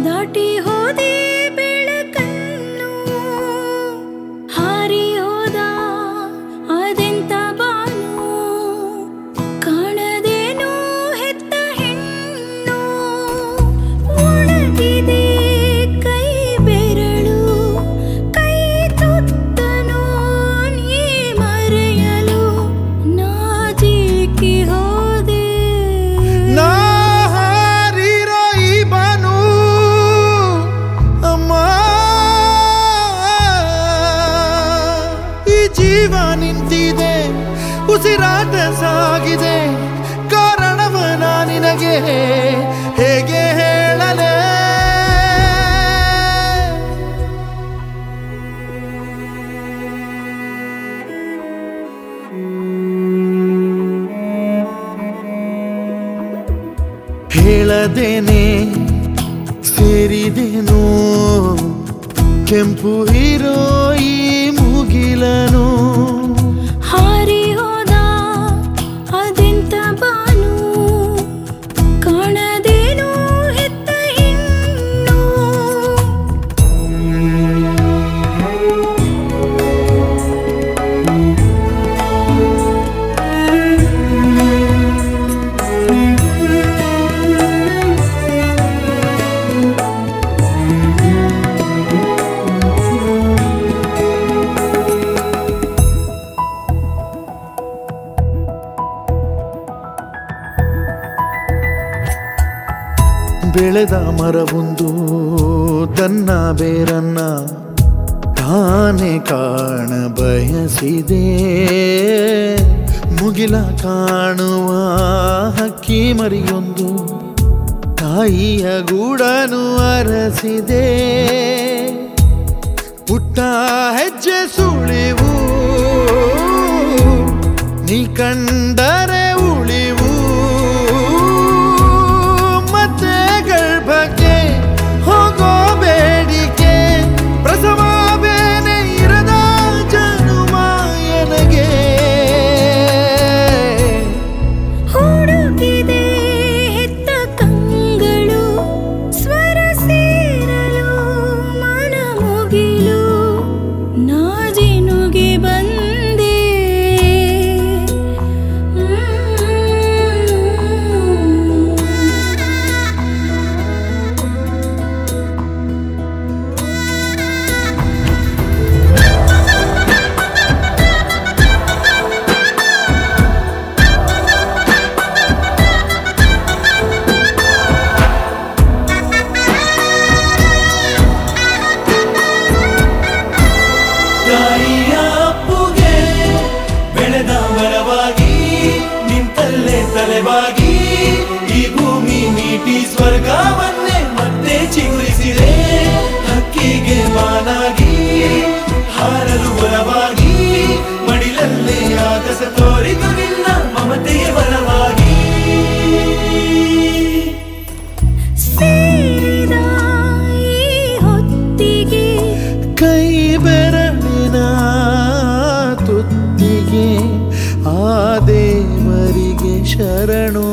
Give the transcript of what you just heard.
ದಾಟಿ ಹೋದೆ ಬೆಳಕನ್ನು ಹಾರಿ ಹೋದ ಅದೆಂತ ಬಾನು ಕಾಣದೇನು ಹೆತ್ತ ಹೆಣ್ಣು ಒಣಗಿದೆ ಕೈ ಬೆರಳು ಕೈ ತುತ್ತನು ನೀ ಮರೆಯಲು ನಾಜಿಕಿ ಹೋದೆ ನಾ ಹಾರಿರೋ ಈ ಬಾನು ಅಮ್ಮ ಈ ಜೀವ ನಿಂತಿದೆ ಉಸಿರಾಟ ಸಾಗಿದೆ ಕಾರಣವನ ನಿನಗೆ ಹೇಗೆ ಹೇಳಲೇ ಹೇಳದೇನೆ ಸೇರಿದೆನು ಕೆಂಪು ಹೀರೋ ಈ ಮುಗಿಲನು ಹಾರಿ ಹೋದ ಅದೆಂತ ಬಾನು ಕಾಣದೇನು ಹೆತ್ತ ಹೆಣ್ಣು ಬೆಳೆದ ಮರವೊಂದು ತನ್ನ ಬೇರನ್ನ ತಾನೇ ಕಾಣ ಬಯಸಿದೆ ಮುಗಿಲ ಕಾಣುವ ಹಕ್ಕಿ ಮರಿಯೊಂದು ತಾಯಿಯ ಗೂಡನು ಅರಸಿದೆ ಪುಟ್ಟ ಹೆಜ್ಜೆ ಸುಳಿವು ನೀ ಕಂಡರೆ ಉಳಿವು ಮತ್ತೆ ಗರ್ಭಕ್ಕೆ ಹೋಗೋ ಬೇಡಿಕೆ ಪ್ರಸವ ಬೇನೆ ಇರದ ಜನುಮ ಎನಗೆ ಹುಡುಕಿದೆ ಹೆತ್ತ ಕಂಗಳು ಸ್ವರ ಸೇರಲು ಮನ ಮುಗಿಲು ನಾಜಿನುಗೆ ಬಂದೆ ತಾಯಿಯ ಅಪ್ಪುಗೆ ಬೆಳೆದ ಮರವಾಗಿ ನಿಂತಲ್ಲೇ ತಲೆವಾಗಿ ಈ ಭೂಮಿ ಮೀಟಿ ಸ್ವರ್ಗವನ್ನೇ ಮತ್ತೆ ಚಿಗುರಿಸಿದೆ ಹಕ್ಕಿಗೆ ಮಾನಾಗಿ ಹಾರಲು ಬಲವಾಗಿ ಮಡಿಲಲ್ಲೇ ಆಗಸ ತೋರಿತು ನಿನ್ನ ಮಮತೆಯ ಬಲವಾಗಿ ಸೇರಿದ ಈ ಹೊತ್ತಿಗೆ ಕೈ ಬೆರಳಿನ ತುತ್ತಿಗೆ ಆ ದೇವರಿಗೆ ಶರಣು